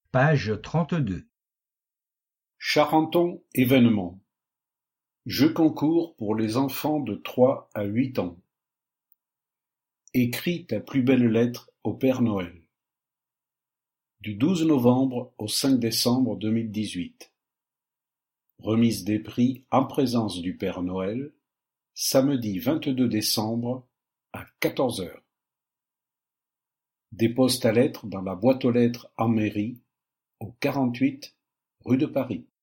Page 32. Charenton événements. Jeux concours pour les enfants de 3 à 8 ans. Écris ta plus belle lettre au Père Noël. Du 12 novembre au 5 décembre 2018. Remise des prix en présence du Père Noël, samedi 22 décembre à 14 h. Dépose ta lettre dans la boîte aux lettres en mairie, au 48 rue de Paris.